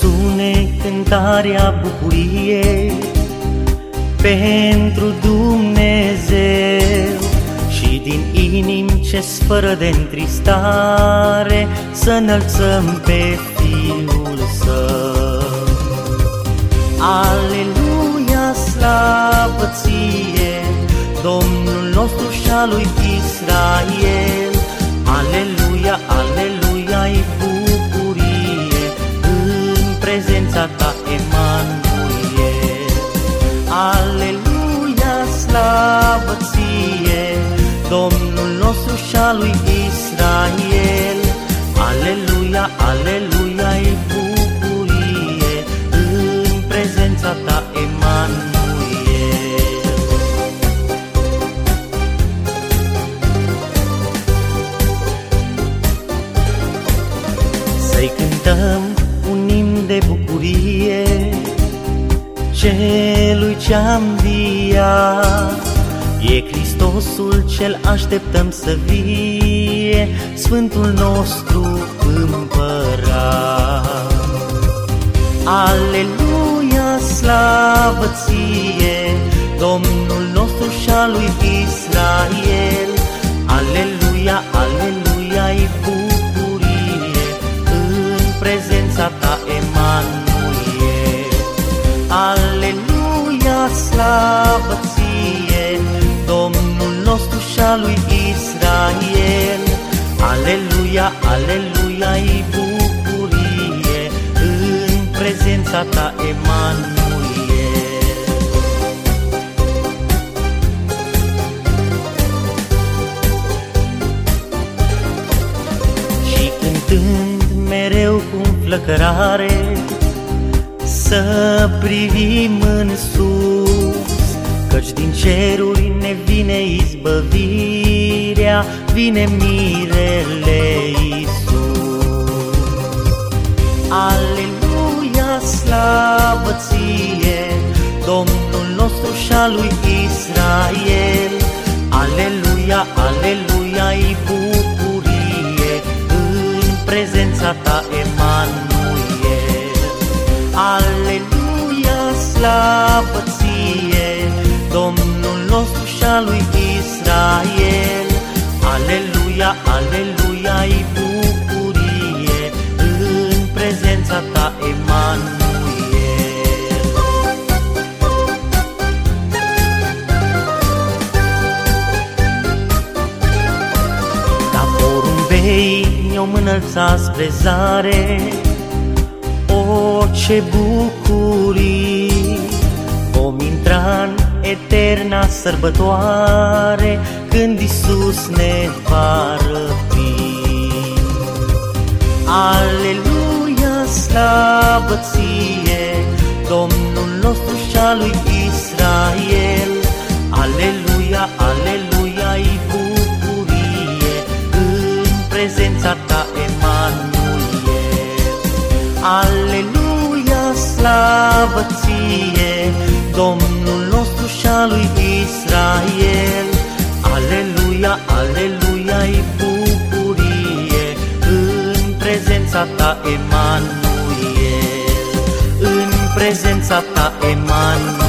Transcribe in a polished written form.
sune cântarea bucuriei pentru Dumnezeu și din inimi ce-s fără de întristare să înălțăm pe Fiul Său. Aleluia, slavă ție, Domnul nostru și-a lui Israel. Aleluia, aleluia-i bucurie în prezența ta, Emanuel. Aleluia, slavă ție, Domnul nostru și-a lui Israel. Aleluia, aleluia-i bucurie în prezența ta, Emanuel. Să-i cântăm un imn de bucurie celui ce-a înviat. E Hristosul ce-l așteptăm să vie, Sfântul nostru Împărat. Aleluia, slavă ție, Domnul nostru și-a lui Israel. Aleluia, aleluia-i bucurie în prezența ta, Emanuel. Aleluia, slavă ție, Domnul nostru și-a lui Israel. Aleluia, aleluia-i bucurie în prezența ta, Emanuel. Și cântând mereu cu înflăcărare, să privim în sus, căci din ceruri ne vine izbăvirea, vine mirele Iisus. Aleluia, slavă ție, Domnul nostru și-a lui Israel. Aleluia, aleluia-i bucurie în prezența ta, Emanuel. Aleluia, slavă ție, Domnul nostru și-a lui Israel. Aleluia, aleluia-i bucurie în prezența ta, Emanuel. Ca porumbei ne-om înălța spre zare, o, ce bucurii! Vom intra în eterna sărbătoare când Iisus ne va răpi. Aleluia, slavă ție, Domnul nostru și-a lui Israel. Aleluia, aleluia-i bucurie în prezența ta, Emanuel. Aleluia, slavă ție, Domnul nostru și-a lui Israel. Aleluia, aleluia-i bucurie în prezența ta, Emanuel. În prezența ta, Emanuel.